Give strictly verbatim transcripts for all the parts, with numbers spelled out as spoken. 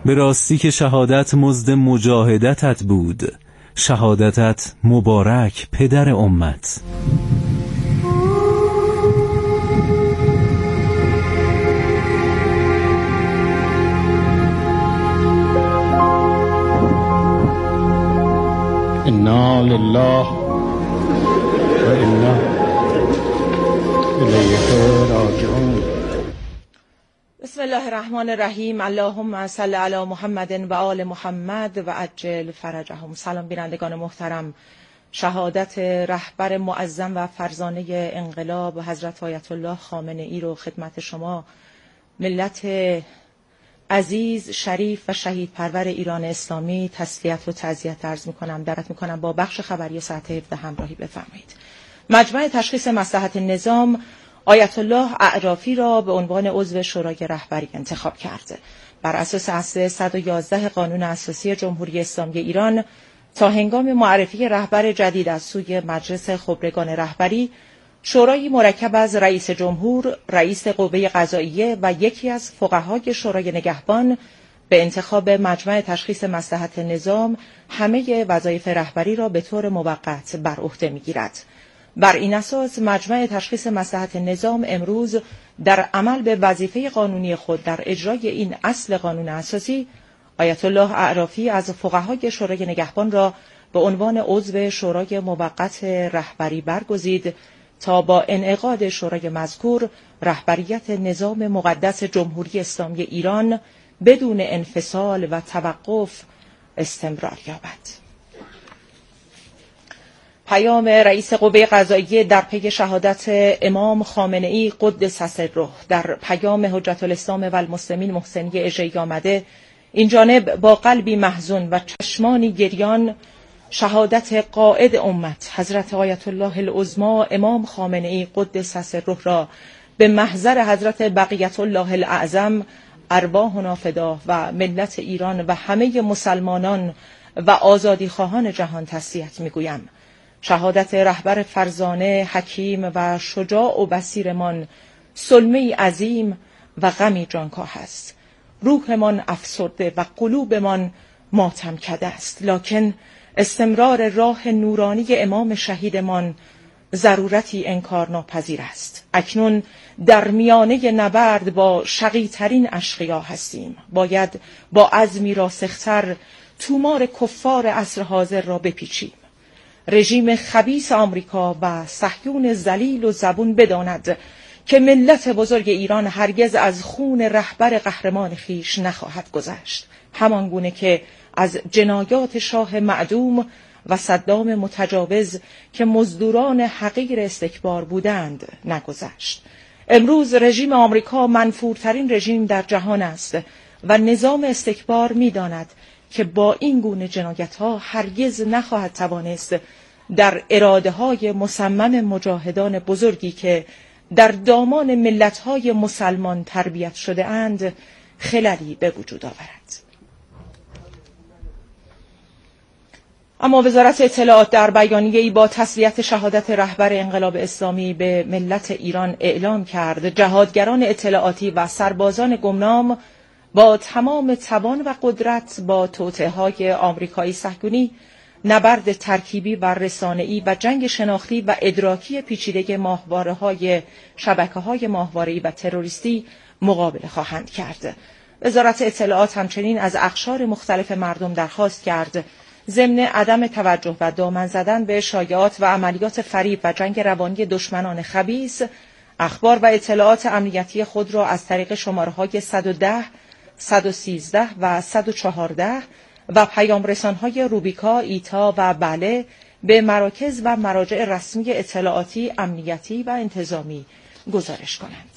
به راستی که شهادت مزد مجاهدتت بود. شهادتت مبارک پدر امت. انا لله و انا الیه راجعون. بسم الله الرحمن الرحیم. اللهم صل علی محمد و آل محمد و عجل فرجهم. سلام بینندگان محترم. شهادت رهبر معظم و فرزانه انقلاب حضرت آیت الله خامنه ای رو خدمت شما ملت عزیز، شریف و شهید پرور ایران اسلامی تسلیت و تعزیت عرض می‌کنم. دعوت می‌کنم با بخش خبری ساعت هفده همراهی بفرمایید. مجمع تشخیص مصلحت نظام آیت الله اعرافی را به عنوان عضو شورای رهبری انتخاب کرد. بر اساس اصل صد و یازده قانون اساسی جمهوری اسلامی ایران تا هنگام معرفی رهبر جدید از سوی مجلس خبرگان رهبری، شورای مرکب از رئیس جمهور، رئیس قوه قضاییه و یکی از فقهای شورای نگهبان به انتخاب مجمع تشخیص مصلحت نظام همه وظایف رهبری را به طور موقت بر عهده می‌گیرد. بر این اساس مجمع تشخیص مصلحت نظام امروز در عمل به وظیفه قانونی خود در اجرای این اصل قانون اساسی آیت الله اعرافی از فقهای شورای نگهبان را به عنوان عضو شورای موقت رهبری برگزید تا با انعقاد شورای مذکور رهبریت نظام مقدس جمهوری اسلامی ایران بدون انفصال و توقف استمرار یابد. پیام رئیس قوه قضاییه در پی شهادت امام خامنه ای قدس سره در پیام حجت الاسلام و المسلمین محسنی اژه‌ای آمده، این جانب با قلبی محزون و چشمانی گریان شهادت قائد امت حضرت آیت الله العظمی امام خامنه ای قدس سره را به محضر حضرت بقیت الله الاعظم ارواحنا فدا و ملت ایران و همه مسلمانان و آزادیخواهان جهان تسلیت میگویم. شهادت رهبر فرزانه، حکیم و شجاع و بصیرمان سلمه‌ای عظیم و غمی جانکاه است. روحمان افسرده و قلوبمان ماتم کده است، لکن استمرار راه نورانی امام شهیدمان ضرورتی انکار ناپذیر است. اکنون در میانه نبرد با شقی‌ترین اشقیا هستیم. باید با عزمی راسختر تومار کفار عصر حاضر را بپیچیم. رژیم خبیث آمریکا و صهیون ذلیل و زبون بداند که ملت بزرگ ایران هرگز از خون رهبر قهرمان خیش نخواهد گذشت، همان گونه که از جنایات شاه معدوم و صدام متجاوز که مزدوران حقیر استکبار بودند نگذشت. امروز رژیم آمریکا منفورترین رژیم در جهان است و نظام استکبار می‌داند که با این گونه جنایت‌ها هرگز نخواهد توانست در اراده‌های مصمم مجاهدان بزرگی که در دامان ملت‌های مسلمان تربیت شده اند خللی به وجود آورد. اما وزارت اطلاعات در بیانیه‌ای با تسلیت شهادت رهبر انقلاب اسلامی به ملت ایران اعلام کرد جهادگران اطلاعاتی و سربازان گمنام با تمام توان و قدرت با توطئه‌های آمریکایی صهیونی نبرد ترکیبی و رسانه‌ای و جنگ شناختی و ادراکی پیچیده ماهواره‌های شبکه‌های ماهواره‌ای و تروریستی مقابله خواهند کرد. وزارت اطلاعات همچنین از اقشار مختلف مردم درخواست کرد ضمن عدم توجه و دامن زدن به شایعات و عملیات فریب و جنگ روانی دشمنان خبیث، اخبار و اطلاعات امنیتی خود را از طریق شماره‌های صد و ده، صد و سیزده و صد و چهارده و پیام رسان‌های روبیکا، ایتا و بله به مراکز و مراجع رسمی اطلاعاتی، امنیتی و انتظامی گزارش کنند.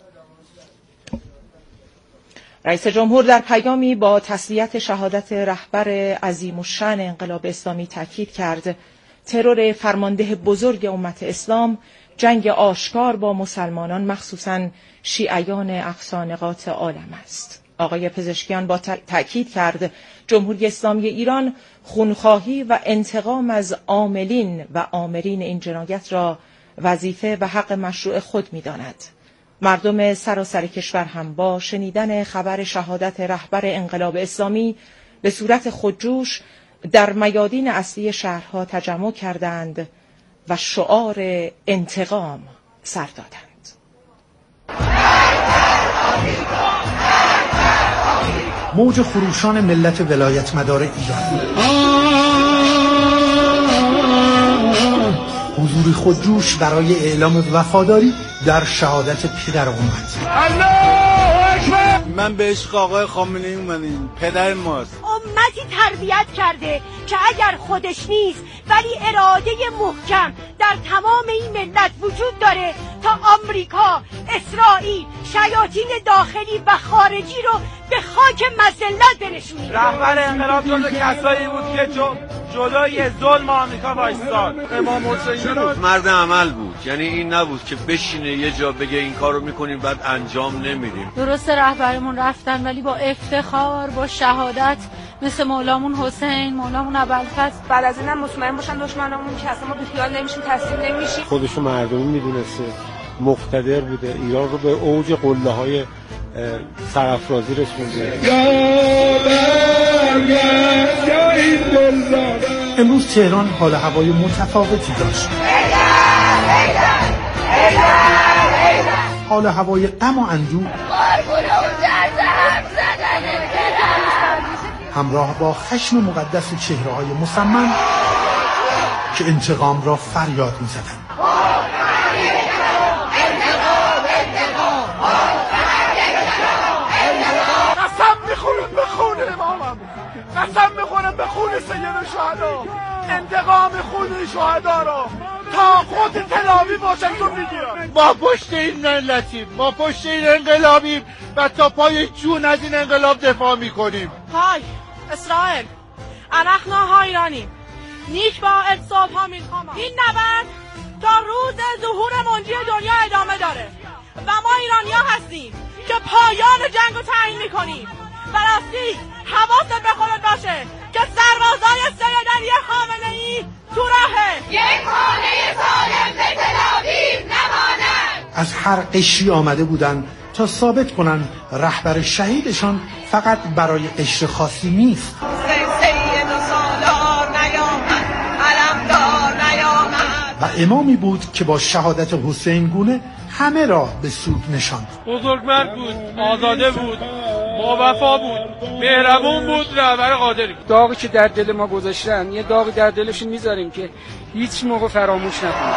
رئیس جمهور در پیامی با تسلیت شهادت رهبر عظیم الشأن انقلاب اسلامی تاکید کرد ترور فرمانده بزرگ امت اسلام جنگ آشکار با مسلمانان مخصوصاً شیعیان اقصی نقاط عالم است. آقای پزشکیان با تأکید کرد جمهوری اسلامی ایران خونخواهی و انتقام از عاملین و آمرین این جنایت را وظیفه و حق مشروع خود می‌داند. مردم سراسر کشور هم با شنیدن خبر شهادت رهبر انقلاب اسلامی به صورت خودجوش در میادین اصلی شهرها تجمع کردند و شعار انتقام سر دادند. موج خروشان ملت ولایت مدار ایران، حضور خودجوش برای اعلام وفاداری در شهادت پدر امت. من به عشق آقای خامنه ای اومدیم، پدر ماست. امتی تربیت کرده که اگر خودش نیست ولی اراده محکم در تمام این ملت وجود داره تا آمریکا، اسرائیل، شیاطین داخلی و خارجی رو به خاک مذلت بنشونه. رهبر انقلاب جزو کسایی بود که جلوی ظلم آمریکا وایساد. امام حسین مرد عمل بود، یعنی این نبود که بشینه یه جا بگه این کارو میکنیم بعد انجام نمیدیم. درست رهبرمون رفتن ولی با افتخار، با شهادت، مثل مولامون حسین، مولامون ابوالفضل. بعد از اینم مطمئن باشن دشمنامون که اصلا ما بیخیال نمیشیم، تسلیم نمیشیم. خودشو مردمی میدونسته، مقتدر بوده، ایران رو به اوج قله های سرافرازی رسونده. امروز تهران حال هوای متفاوتی داشت. حال هوای غم و اندوه همراه با خشم مقدس چهره‌های مصمم که انتقام را فریاد می‌زدند. قسم میخورم به خون امامم، قسم میخورم به خون سید شهدا، انتقام خون شهدا را تا خود تلاوی واشنگتن میگیرم. ما پشت این ملتیم، ما پشت این انقلابیم و تا پای جون از این انقلاب دفاع میکنیم. های اسرائیل، انخنا ها ایرانیم، نیک با اتصاب ها میخوام. این نبرد تا روز ظهور منجی دنیا ادامه داره و ما ایرانی ها هستیم که پایان جنگ رو تعیین میکنیم. و راستی حواست به خودت باشه که سربازای سید علی خامنه ای تو راهه. یک خانه سالم به تل‌آویو نماند. از هر قشری آمده بودن تا ثابت کنن رهبر شهیدشان فقط برای قشر خاصی نیست. و امامی بود که با شهادت حسین گونه همه را به سود نشاند. بزرگمرد بود، آزاده بود، با وفا بود، مهربون بود، رهبر قادری. داغی که در دل ما گذاشتن یه داغی در دلشون میذاریم که هیچ موقع فراموش نکنیم.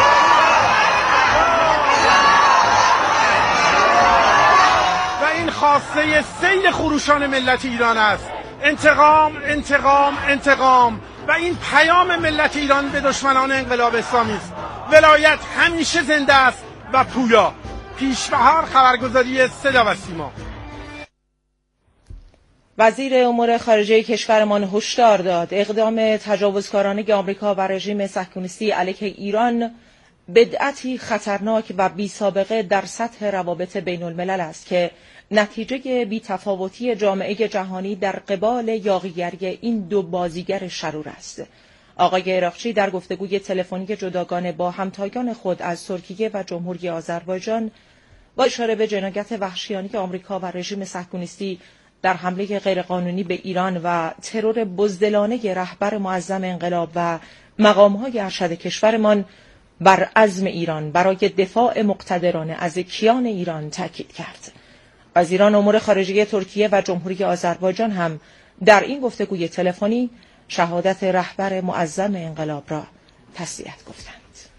و این خواسته سیل خروشان ملت ایران است. انتقام، انتقام، انتقام. و این پیام ملت ایران به دشمنان انقلاب اسلامی است. ولایت همیشه زنده است و پویا. پیشبهار خبرگزاری صدا و سیما. وزیر امور خارجه کشورمان هشدار داد اقدام تجاوزکارانه آمریکا و رژیم صهیونیستی علیه ایران بدعتی خطرناک و بی‌سابقه در سطح روابط بین الملل است که نتیجه بی‌تفاوتی جامعه جهانی در قبال یاغیگری این دو بازیگر شرور است. آقای عراقچی در گفتگوی تلفنی جداگانه با همتایان خود از ترکیه و جمهوری آذربایجان با اشاره به جنایت وحشیانه آمریکا و رژیم صهیونیستی در حمله غیرقانونی به ایران و ترور بزدلانه رهبر معظم انقلاب و مقام‌های ارشد کشورمان بر عزم ایران برای دفاع مقتدرانه از کیان ایران تاکید کرد. وزیران امور خارجه ترکیه و جمهوری آذربایجان هم در این گفتگوی تلفنی شهادت رهبر معظم انقلاب را تسلیت گفتند.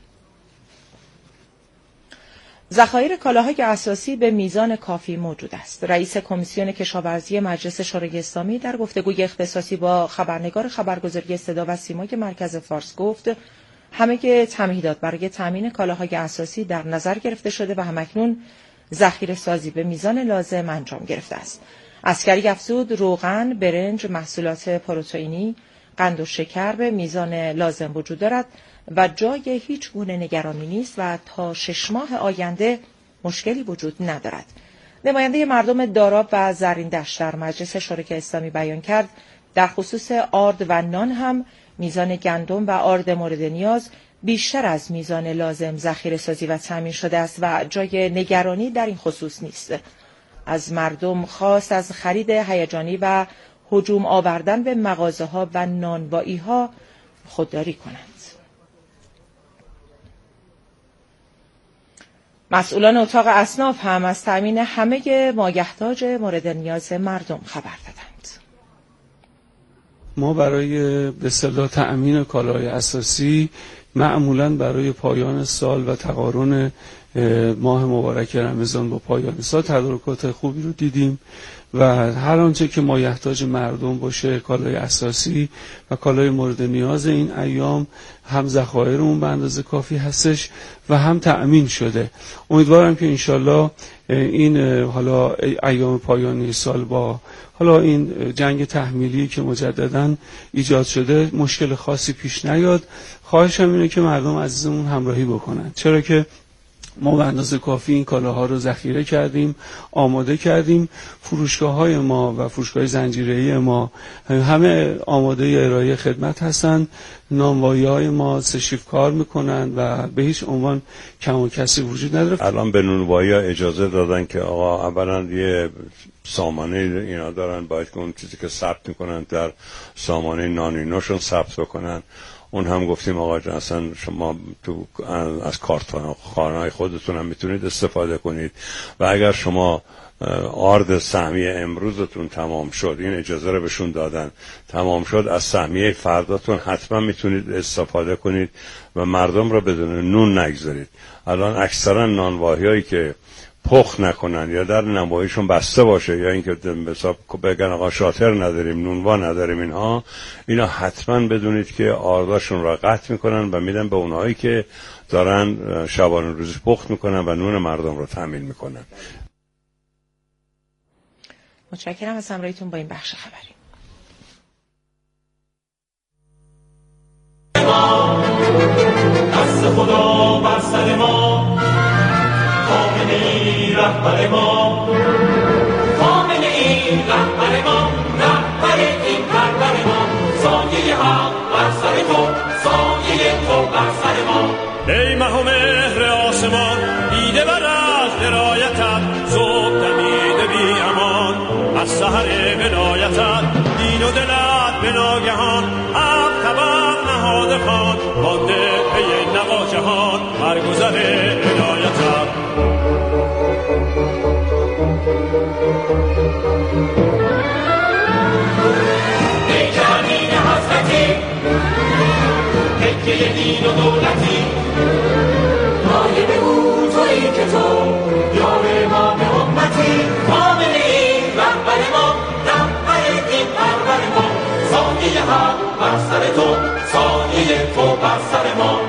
ذخایر کالاهای اساسی به میزان کافی موجود است. رئیس کمیسیون کشاورزی مجلس شورای اسلامی در گفتگوی اختصاصی با خبرنگار خبرگزاری صدا و سیمای مرکز فارس گفت همه تمهیدات برای تامین کالاهای اساسی در نظر گرفته شده و همکنون ذخیره سازی به میزان لازم انجام گرفته است. عسکری افزود روغن، برنج، محصولات پروتئینی، قند و شکر به میزان لازم وجود دارد و جای هیچ گونه نگرانی نیست و تا شش ماه آینده مشکلی وجود ندارد. نماینده مردم داراب و زرین دشت در مجلس شورای اسلامی بیان کرد در خصوص آرد و نان هم میزان گندم و آرد مورد نیاز بیشتر از میزان لازم ذخیره سازی و تامین شده است و جای نگرانی در این خصوص نیست. از مردم خواست از خرید هیجانی و هجوم آوردن به مغازه‌ها و نانوایی‌ها خودداری کنند. مسئولان اتاق اصناف هم از تأمین همه مایحتاج مورد نیاز مردم خبر دادند. ما برای به اصطلاح تأمین کالای اساسی معمولاً برای پایان سال و تقارن ماه مبارک رمضان با پایان سال تدارکات خوبی رو دیدیم و هر آنچه که مایحتاج مردم باشه، کالای اساسی و کالای مورد نیاز این ایام، هم ذخایرمون به اندازه کافی هستش و هم تأمین شده. امیدوارم که انشالله این حالا ایام پایانی سال با حالا این جنگ تحمیلی که مجدداً ایجاد شده مشکل خاصی پیش نیاد. خواهشم اینه که مردم عزیزمون همراهی بکنن، چرا که ما به اندازه کافی این کالاها رو ذخیره کردیم، آماده کردیم. فروشگاه‌های ما و فروشگاه زنجیره‌ای ما همه آماده ارائه خدمت هستند. نانوایی‌های ما سه شیفت کار میکنن و به هیچ عنوان کم و کسی وجود نداره. الان به نانوایی‌ها اجازه دادن که آقا اولا یه سامانه اینا دارن، باید که اون چیزی که ثبت میکنن در سامانه نانینوشون ثبت بکنن. اون هم گفتیم آقا جان اصلا شما تو از کارت خانه‌های خودتون هم میتونید استفاده کنید و اگر شما آرد سهمیه امروزتون تمام شد، این اجازه رو بهشون دادن، تمام شد، از سهمیه فرداتون حتما میتونید استفاده کنید و مردم رو بدون نون نگذارید. الان اکثرا نانواهیایی که پخت نکنن یا در نانواییشون بسته باشه یا اینکه به حساب بگن آقا شاطر نداریم، نونوا نداریم، اینها اینا حتما بدونید که آرداشون را قطع میکنن و میدن به اونهایی که دارن شبانه روزی پخت میکنن و نون مردم رو تامین میکنن. متشکرم از همراهیتون با این بخش خبری. دست خدا بر سر ما، خامنه ای رهبر ما، خامنه ای رهبر ما، رهبر این پرور ما، سایه حق بر سر تو، سایه تو بر سر ما. ای مه و مهر آسمان، دیده بر از درایتت، صبح دمیده بی امان، از سحر ولایتت، دین و دلت به ناگهان، اب طبق نهاده خوان، مانده پی نوا جهان، برگذر ولایتت. ای که امین حضرتی، تکیه دین و دولتی، نایب او تویی که تو یار امام امتی، خامنه ای رهبر ما، رهبر دین پرور ما، سایه حق بر سر تو، سایه تو بر سر ما.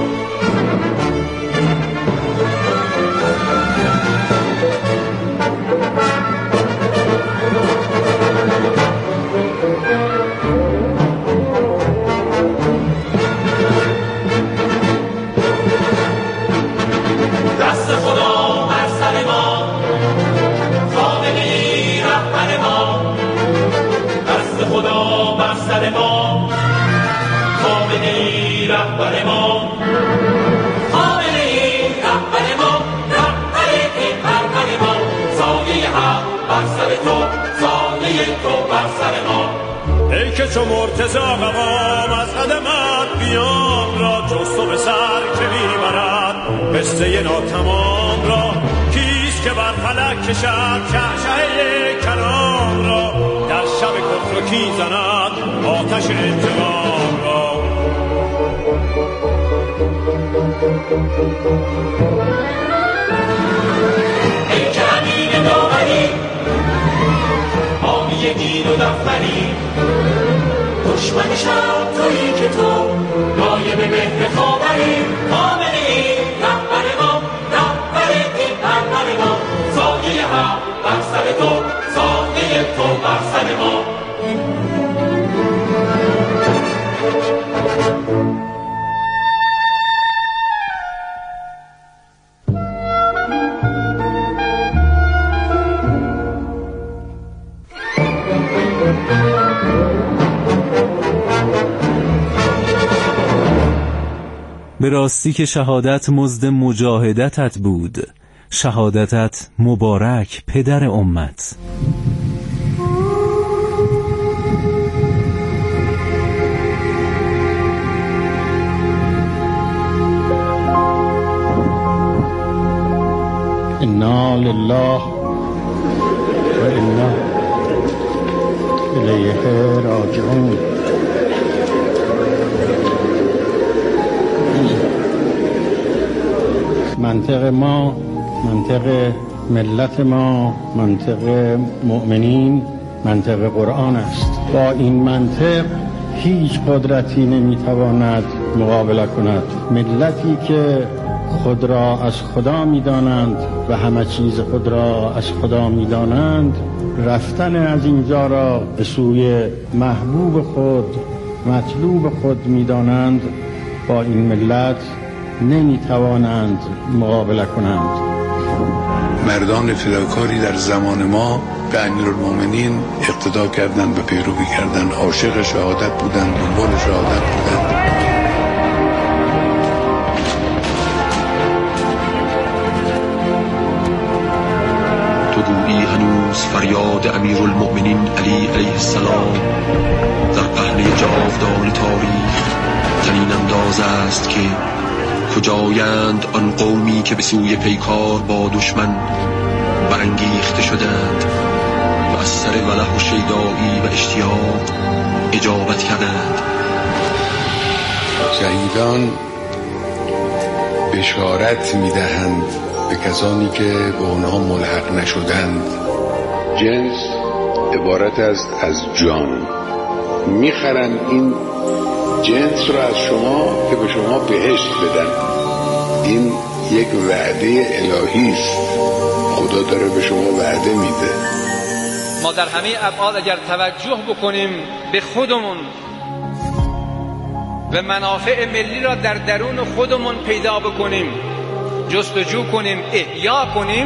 رهبر ما، خامنه ای رهبر ما، رهبر این پرور ما، سایه حق بر سر تو، سایه تو بر سر ما. ای که چو مرتضی قوام از قدمت بیام را، جز تو به سر که میبرد قصه ناتمام را، کیست که بر فلک کشد شعشعه کلام را، در شب کفر و کی زند آتش انتقام را. ای که امین داوری، حامی دین و دفتری، دشمن شب تویی که تو نایب مهر خاوری، خامنه ای رهبر ما، رهبر این پرور ما، سایه حق بر سر تو، سایه تو بر سر ما. به راستی که شهادت مزد مجاهدتت بود، شهادتت مبارک پدر امت. انا لله و انا الیه راجعون. منطق ما، منطق ملت ما، منطق مؤمنین، منطق قرآن است. با این منطق هیچ قدرتی نمیتواند مقابله کند. ملتی که خود را از خدا می‌دانند و همه چیز خود را از خدا می‌دانند، رفتن از اینجا را به سوی محبوب خود، مطلوب خود می‌دانند، با این ملت نمی‌توانند مقابله کنند. مردان فداکاری در زمان ما به امیرالمومنین اقتدا کردند و پیروی کردند، عاشق شهادت بودند، دنبال شهادت بودند. هنوز فریاد امیرالمؤمنین علی علیه السلام در پهنه جاودان تاریخ چنین انداز است که کجایند آن قومی که به سوی پیکار با دشمن برانگیخته شدند و از سر وله و شیدایی و اشتیاق اجابت کردند. شهیدان بشارت میدهند به کسانی که به آنها ملحق نشدند. جنس عبارت است از جان. میخرن این جنس را از شما که به شما بهشت بدن. این یک وعده الهی است. خدا داره به شما وعده میده. ما در همه ابعاد اگر توجه بکنیم به خودمون و منافع ملی را در درون خودمون پیدا بکنیم، جستجو کنیم، احیا کنیم،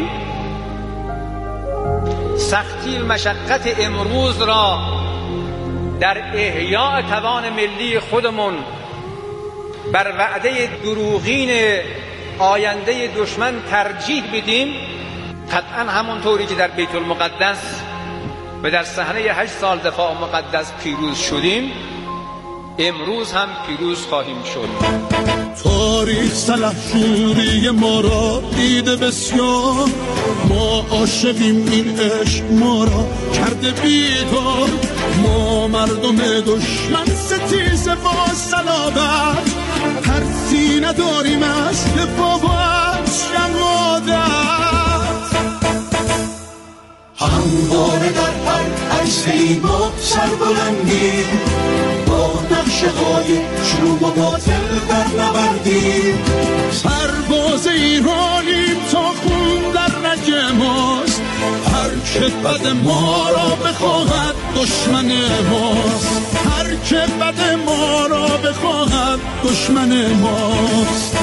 سختی و مشقت امروز را در احیاء توان ملی خودمون بر وعده دروغین آینده دشمن ترجیح بدیم، قطعا همونطوری که در بیت المقدس و در صحنه هشت سال دفاع مقدس پیروز شدیم، امروز هم پیروز خواهیم شد. تاریخ سلحشوری ما را دیده بسیار، ما عاشقیم، این عشق ما را کرده بیدار. ما مردم دشمن ستیزه با صلابت، ترسی نداریم از دفاع و از شمادت. همواره در هر عرصه‌ای ما سربلندیم، با نقشه های شروع و باطل در نبردیم. سرباز ایرانیم تا خون در رگ ماست، هر که بد ما را بخواهد دشمن ماست. هر که بد ما را بخواهد دشمن ماست.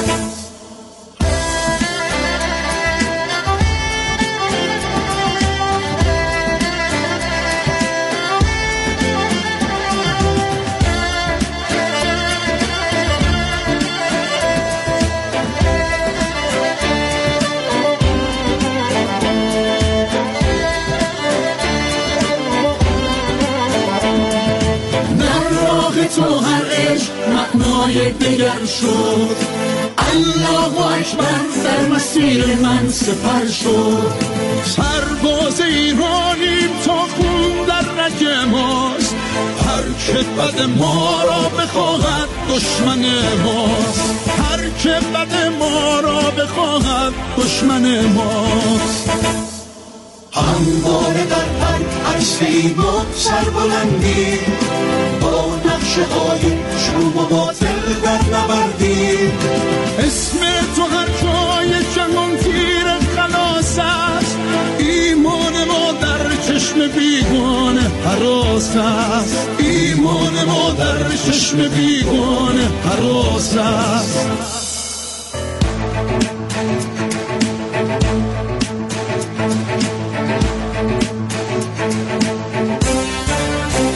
تو هر عشق معنای دگر شد، الله اکبر در مسیر من سپر شد. سرباز ایرانیم تا خون در رگ ماست، هر که بد ما را بخواهد دشمن ماست. هر که بد ما را بخواهد دشمن ماست. همواره در هر عرصه‌ای ما سربلندیم، با نقشه های شروع و باطل در نبردیم. اسم تو هر جای جهان تیر خلاص است، ایمان ما در چشم بیگانه هراس است. ایمان ما در چشم بیگانه هراس است.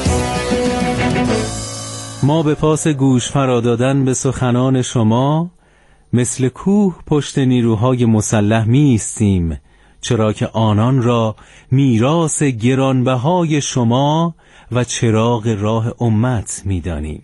ما به پاس گوش فرا دادن به سخنان شما مثل کوه پشت نیروهای مسلح می ایستیم، چرا که آنان را میراث گرانبهای شما و چراغ راه امت می دانیم.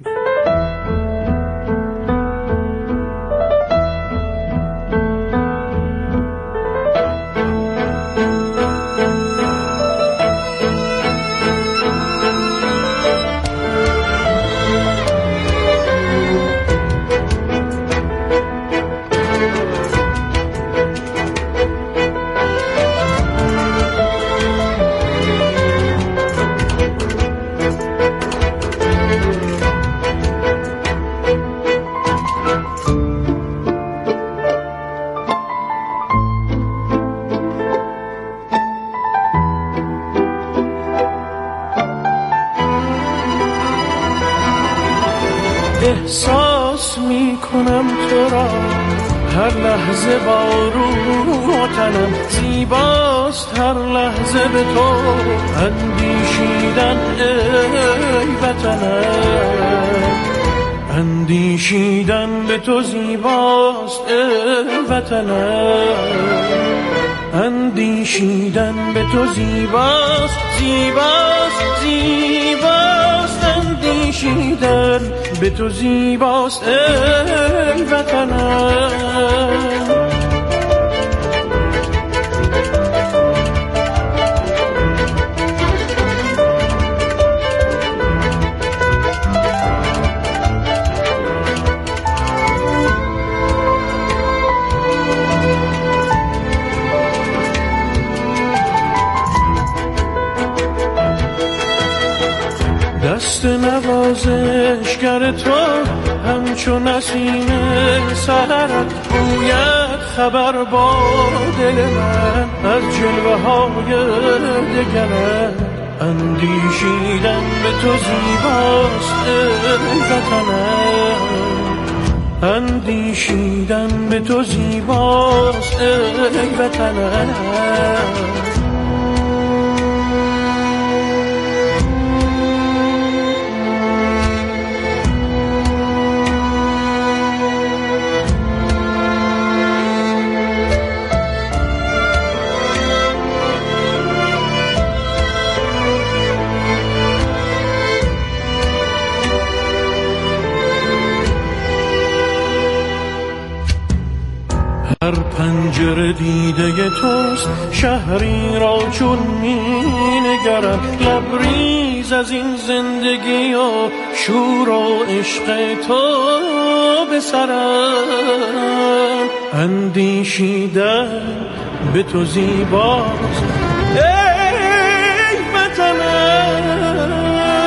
احساس می کنم تو را هر لحظه با روح تنم، زیباست هر لحظه به تو اندیشیدن ای وطنم، اندیشیدن به تو زیباست ای وطنم، اندیشیدن به تو زیباست زیباست زیباست، اندیشیدن به تو زیباست ای وطنم. دست نوازشگر تو همچو نسیم سحرت گوید خبر با دل من از جلوه های دگرت، اندیشیدن به تو زیباست ای وطنم، اندیشیدن به تو زیباست ای وطنم. هر پنجره دیده توست، شهری را چون می نگرم، لبریز از این زندگی و شور و عشق تو به سرم، اندیشیدن به تو زیباست ای وطنم،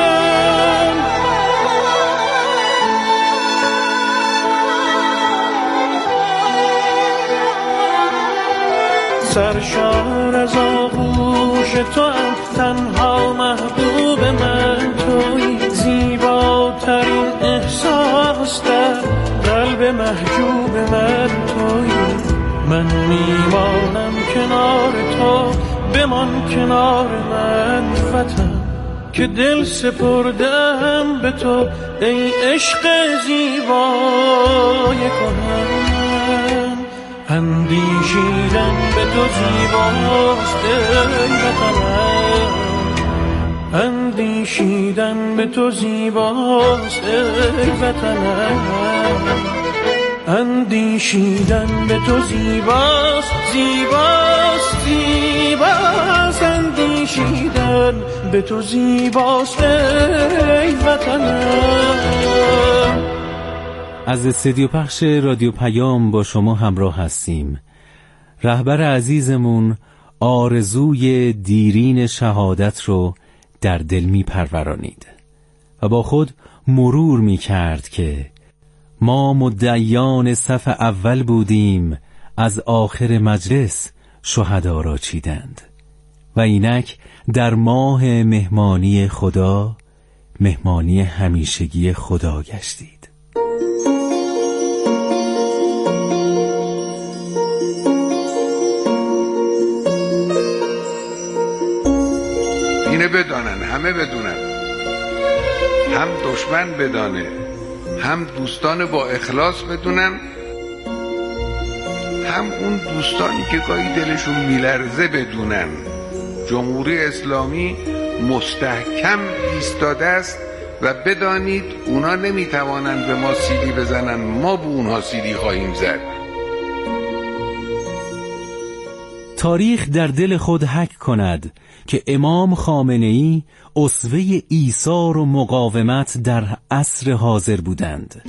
سرشار از آغوش تو هم، تنها محبوب من تویی، زیباترین احساس در قلب محجوب من تویی، من میمانم کنار تو، بمان کنار من وطن، که دل سپردم به تو ای عشق زیبای کهن، اندیشیدن به تو زیباست ای وطنم، اندیشیدن به تو زیباست ای وطنم، اندیشیدن به تو زیباست زیباست زیباست، اندیشیدن به تو زیباست ای وطنم. از استودیو پخش رادیو پیام با شما همراه هستیم. رهبر عزیزمون آرزوی دیرین شهادت رو در دل می پرورانید و با خود مرور می کرد که ما مدعیان صف اول بودیم، از آخر مجلس شهدا را چیدند و اینک در ماه مهمانی خدا مهمانی همیشگی خدا گشتید. اینه بدانن، همه بدونن، هم دشمن بدانه، هم دوستان با اخلاص بدونن هم اون دوستانی که گاهی دلشون میلرزه بدونن جمهوری اسلامی مستحکم ایستاده است و بدانید اونا نمیتوانند به ما سیلی بزنن، ما به اونها سیلی خواهیم زد. تاریخ در دل خود حک کند که امام خامنه‌ای اسوه ایثار و مقاومت در عصر حاضر بودند.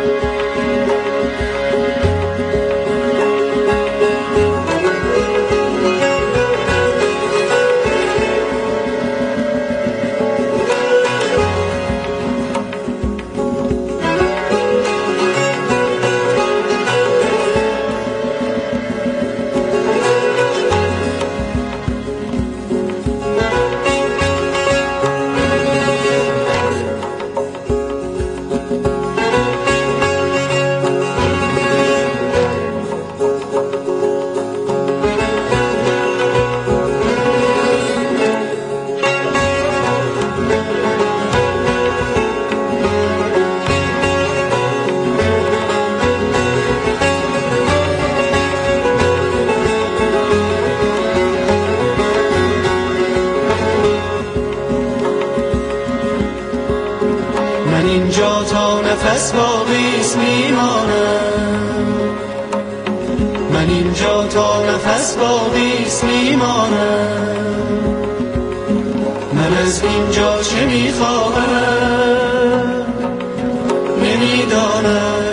اینجا تا نفس باقیست میمانم، من اینجا تا نفس باقیست میمانم، من از اینجا چه میخواهم نمیدانم.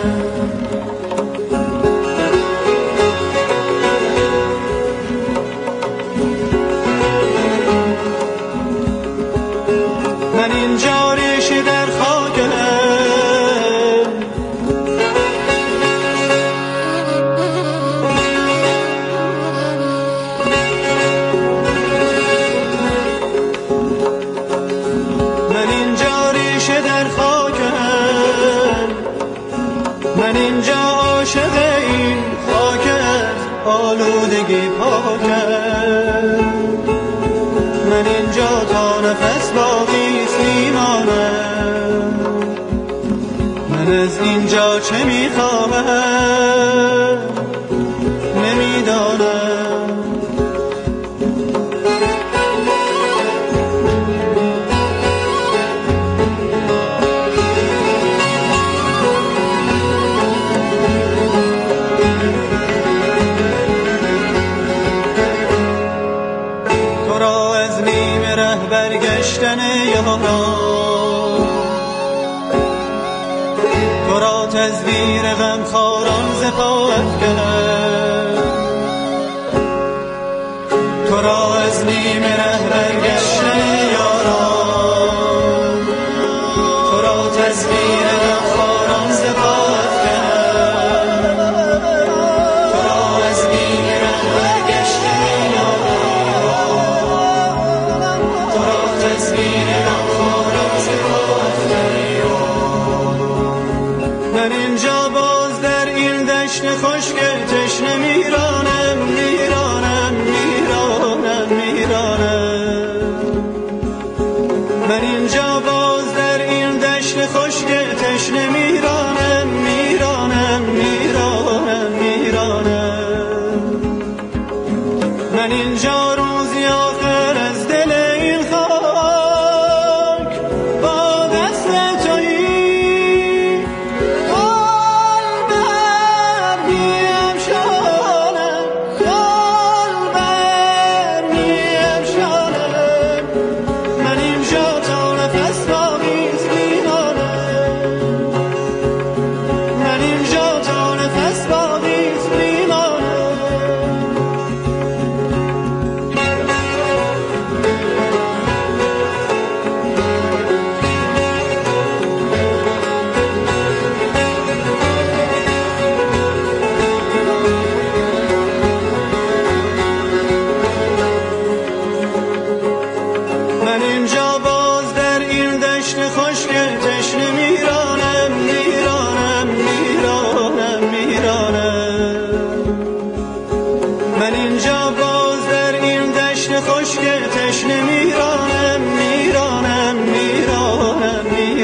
من اینجا ریشه در خاکم، من اینجا ریشه در خاکم، من اینجا عاشق این خاکم، آلودگی پاکم، من اینجا تا نفس باقیست میمانم، من از اینجا چه میخواهم نمیدانم. تو را از نیمه ره برگشتن یاران، تو را تزویر غمخواران ز پا افکند، تو را از نیمه ره برگشتن یاران، تو را تزویر غمخواران ز پا افکند، تو را از نیمه ره برگشتن یاران، تو را تزویر غمخواران ز پا افکند. من اینجا باز در این دشت خشک تشنه میرانم میرانم میرانم میرانم، من اینجا باز در این دشت خشک تشنه میرانم